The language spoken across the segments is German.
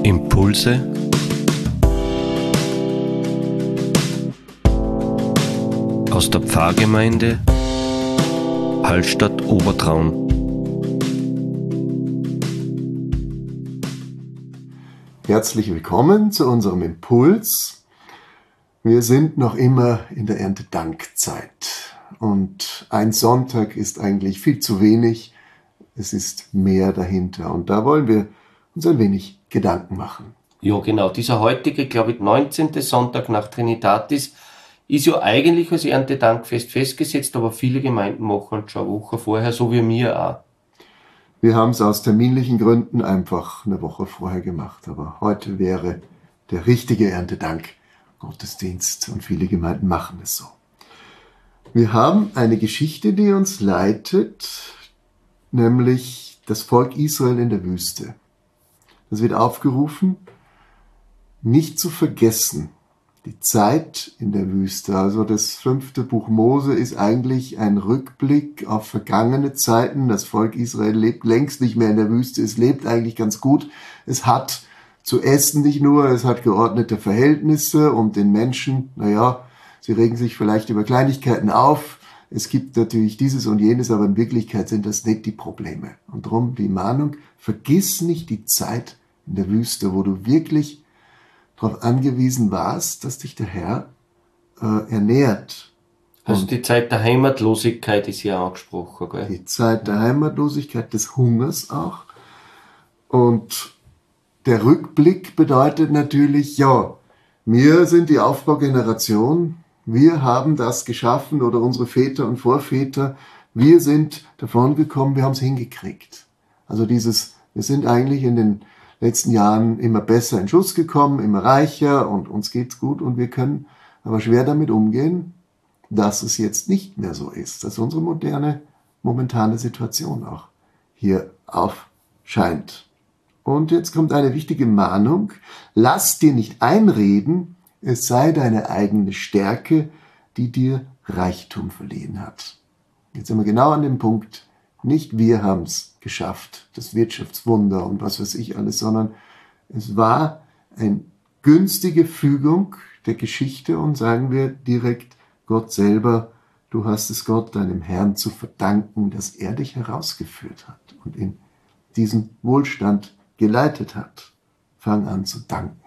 Impulse aus der Pfarrgemeinde Hallstatt Obertraun. Herzlich willkommen zu unserem Impuls. Wir sind noch immer in der Erntedankzeit und ein Sonntag ist eigentlich viel zu wenig. Es ist mehr dahinter und da wollen wir uns ein wenig Gedanken machen. Ja, genau. Dieser heutige, glaube ich, 19. Sonntag nach Trinitatis ist ja eigentlich als Erntedankfest festgesetzt, aber viele Gemeinden machen es schon eine Woche vorher, so wie wir auch. Wir haben es aus terminlichen Gründen einfach eine Woche vorher gemacht, aber heute wäre der richtige Erntedank-Gottesdienst und viele Gemeinden machen es so. Wir haben eine Geschichte, die uns leitet, nämlich das Volk Israel in der Wüste. Das wird aufgerufen, nicht zu vergessen, die Zeit in der Wüste. Also das 5. Buch Mose ist eigentlich ein Rückblick auf vergangene Zeiten. Das Volk Israel lebt längst nicht mehr in der Wüste. Es lebt eigentlich ganz gut. Es hat zu essen nicht nur, es hat geordnete Verhältnisse und den Menschen, sie regen sich vielleicht über Kleinigkeiten auf. Es gibt natürlich dieses und jenes, aber in Wirklichkeit sind das nicht die Probleme. Und darum die Mahnung, vergiss nicht die Zeit in der Wüste, wo du wirklich darauf angewiesen warst, dass dich der Herr ernährt. Also die Zeit der Heimatlosigkeit ist hier angesprochen, gell? Die Zeit der Heimatlosigkeit, des Hungers auch. Und der Rückblick bedeutet natürlich, wir sind die Aufbaugeneration, wir haben das geschaffen oder unsere Väter und Vorväter, wir sind davon gekommen, wir haben es hingekriegt. Also wir sind eigentlich in den letzten Jahren immer besser in Schuss gekommen, immer reicher und uns geht's gut und wir können aber schwer damit umgehen, dass es jetzt nicht mehr so ist, dass unsere momentane Situation auch hier aufscheint. Und jetzt kommt eine wichtige Mahnung, lass dir nicht einreden, es sei deine eigene Stärke, die dir Reichtum verliehen hat. Jetzt sind wir genau an dem Punkt, nicht wir haben es geschafft, das Wirtschaftswunder und was weiß ich alles, sondern es war eine günstige Fügung der Geschichte und sagen wir direkt Gott selber, du hast es Gott, deinem Herrn, zu verdanken, dass er dich herausgeführt hat und in diesen Wohlstand geleitet hat. Fang an zu danken.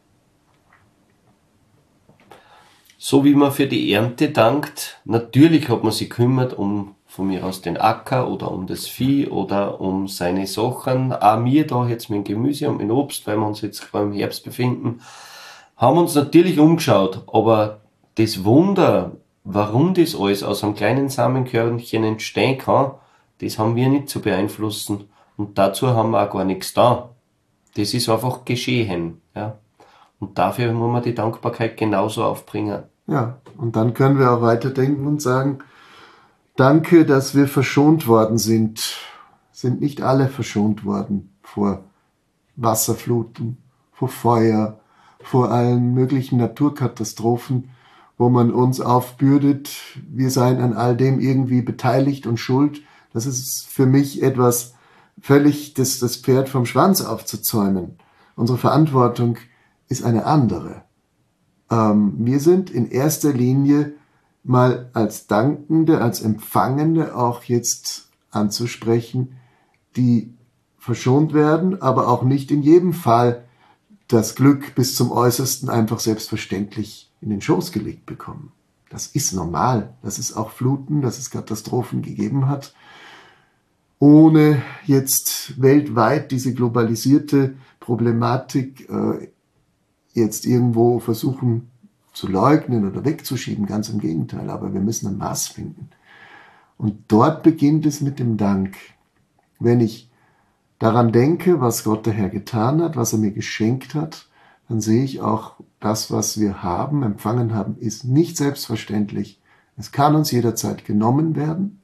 So wie man für die Ernte dankt, natürlich hat man sich gekümmert um von mir aus den Acker oder um das Vieh oder um seine Sachen. Auch wir da jetzt mit dem Gemüse und mit dem Obst, weil wir uns jetzt gerade im Herbst befinden, haben uns natürlich umgeschaut. Aber das Wunder, warum das alles aus einem kleinen Samenkörnchen entstehen kann, das haben wir nicht zu beeinflussen. Und dazu haben wir auch gar nichts da. Das ist einfach geschehen. Ja. Und dafür muss man die Dankbarkeit genauso aufbringen. Ja, und dann können wir auch weiterdenken und sagen, danke, dass wir verschont worden sind. Sind nicht alle verschont worden vor Wasserfluten, vor Feuer, vor allen möglichen Naturkatastrophen, wo man uns aufbürdet, wir seien an all dem irgendwie beteiligt und schuld. Das ist für mich etwas völlig das Pferd vom Schwanz aufzuzäumen. Unsere Verantwortung ist eine andere. Wir sind in erster Linie mal als Dankende, als Empfangende auch jetzt anzusprechen, die verschont werden, aber auch nicht in jedem Fall das Glück bis zum Äußersten einfach selbstverständlich in den Schoß gelegt bekommen. Das ist normal, dass es auch Fluten, dass es Katastrophen gegeben hat. Ohne jetzt weltweit diese globalisierte Problematik jetzt irgendwo versuchen zu leugnen oder wegzuschieben, ganz im Gegenteil, aber wir müssen ein Maß finden. Und dort beginnt es mit dem Dank. Wenn ich daran denke, was Gott der Herr getan hat, was er mir geschenkt hat, dann sehe ich auch, das, was wir haben, empfangen haben, ist nicht selbstverständlich. Es kann uns jederzeit genommen werden,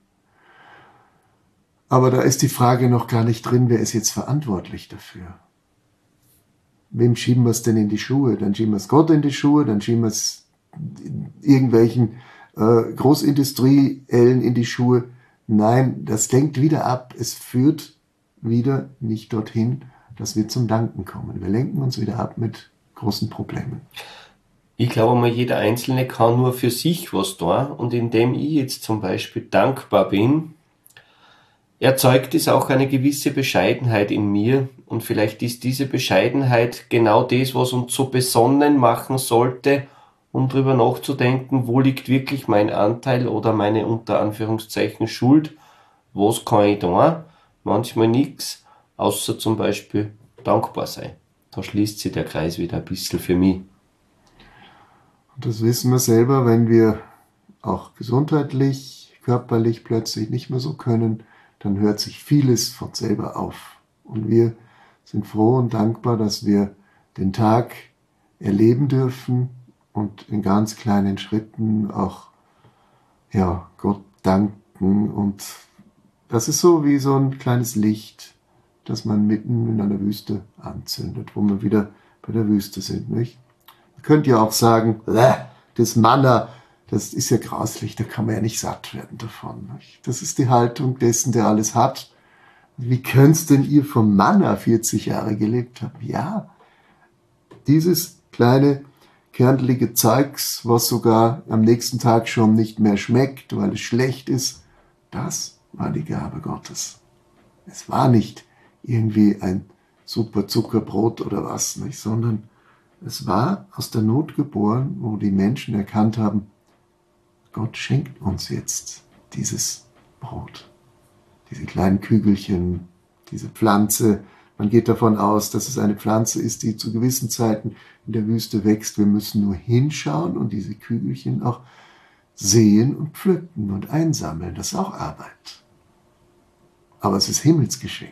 aber da ist die Frage noch gar nicht drin, wer ist jetzt verantwortlich dafür? Wem schieben wir es denn in die Schuhe? Dann schieben wir es Gott in die Schuhe, dann schieben wir es irgendwelchen Großindustriellen in die Schuhe. Nein, das lenkt wieder ab. Es führt wieder nicht dorthin, dass wir zum Danken kommen. Wir lenken uns wieder ab mit großen Problemen. Ich glaube mal, jeder Einzelne kann nur für sich was tun. Und indem ich jetzt zum Beispiel dankbar bin, erzeugt es auch eine gewisse Bescheidenheit in mir. Und vielleicht ist diese Bescheidenheit genau das, was uns so besonnen machen sollte, um drüber nachzudenken, wo liegt wirklich mein Anteil oder meine unter Anführungszeichen Schuld, was kann ich tun? Manchmal nichts, außer zum Beispiel dankbar sein. Da schließt sich der Kreis wieder ein bisschen für mich. Und das wissen wir selber, wenn wir auch gesundheitlich, körperlich plötzlich nicht mehr so können, dann hört sich vieles von selber auf. Und wir sind froh und dankbar, dass wir den Tag erleben dürfen und in ganz kleinen Schritten auch Gott danken. Und das ist so wie so ein kleines Licht, das man mitten in einer Wüste anzündet, wo wir wieder bei der Wüste sind. Nicht? Man könnte ja auch sagen, das Manna, das ist ja grauslich, da kann man ja nicht satt werden davon. Nicht? Das ist die Haltung dessen, der alles hat. Wie könnt's denn ihr vom Manna 40 Jahre gelebt haben? Ja, dieses kleine, kernlige Zeugs, was sogar am nächsten Tag schon nicht mehr schmeckt, weil es schlecht ist, das war die Gabe Gottes. Es war nicht irgendwie ein super Zuckerbrot oder was, nicht, sondern es war aus der Not geboren, wo die Menschen erkannt haben, Gott schenkt uns jetzt dieses Brot, diese kleinen Kügelchen, diese Pflanze. Man geht davon aus, dass es eine Pflanze ist, die zu gewissen Zeiten in der Wüste wächst. Wir müssen nur hinschauen und diese Kügelchen auch sehen und pflücken und einsammeln. Das ist auch Arbeit. Aber es ist Himmelsgeschenk.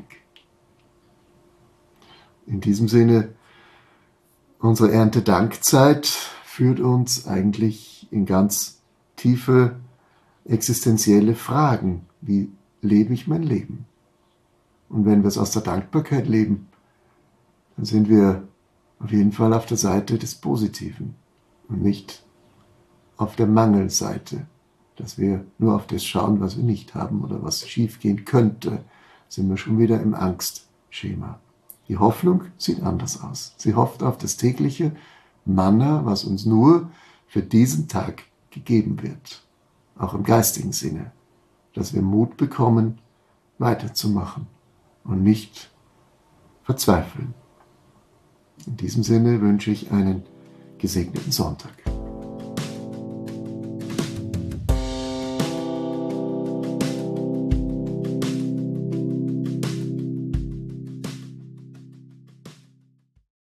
In diesem Sinne, unsere Erntedankzeit führt uns eigentlich in ganz tiefe existenzielle Fragen. Wie lebe ich mein Leben? Und wenn wir es aus der Dankbarkeit leben, dann sind wir auf jeden Fall auf der Seite des Positiven und nicht auf der Mangelseite, dass wir nur auf das schauen, was wir nicht haben oder was schiefgehen könnte, sind wir schon wieder im Angstschema. Die Hoffnung sieht anders aus. Sie hofft auf das tägliche Manna, was uns nur für diesen Tag gegeben wird, auch im geistigen Sinne, dass wir Mut bekommen, weiterzumachen und nicht verzweifeln. In diesem Sinne wünsche ich einen gesegneten Sonntag.